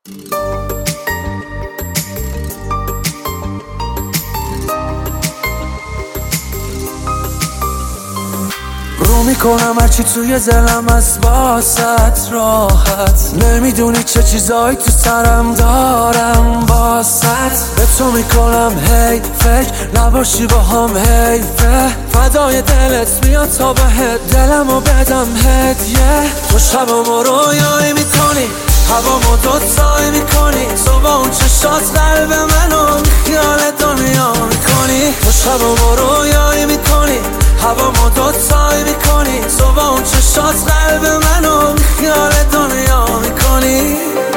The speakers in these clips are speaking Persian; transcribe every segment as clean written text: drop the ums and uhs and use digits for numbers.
رو میکنم هرچی توی دلم از باست راحت نمیدونی چه چیزایی تو سرم دارم باست به تو میکنم هی فکر نباشی با هم حیفه فدای دلت میاد تا بهت دلمو بدم هدیه تو شبمو رویایی میکنی هوامو دوتایی میکنی تو با اون چشات قلب منو خیال دنیا میکنی تو شبمو رویایی میکنی هوامو دوتایی میکنی تو با اون چشات قلب منو خیال دنیا میکنی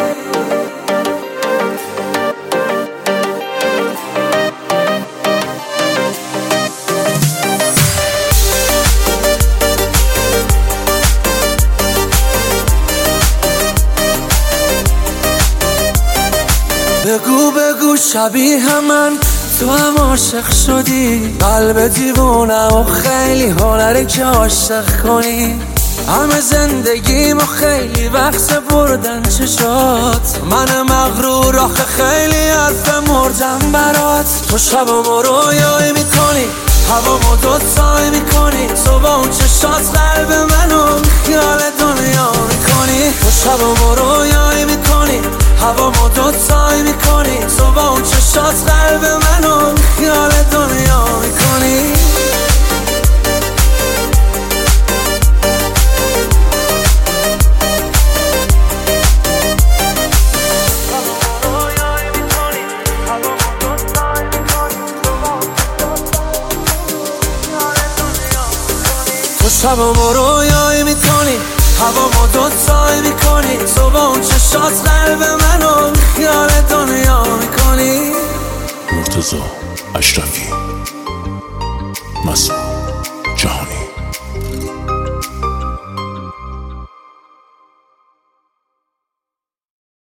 بگو بگو شبیه من تو هم عاشق شدی قلب دیوونه و خیلی هنری که عاشق کنی همه زندگیمو خیلی وقت بردن چشات من مغرور آخه خیلی حرف مردم برات تو شبمو رویایی میکنی هوامو دوتایی میکنی تو با اون چشات قلب منو خیال دنیا میکنی تو شبمو رویایی میکنی هوامو دوتایی میکنی تو با اون چشات قلب منو خیال دنیا میکنی تو شبمو رویایی میکنی هوامو دوتایی میکنی تو با اون چشات قلب منو خیال دنیا میکنی مرتضی اشرفی مسئول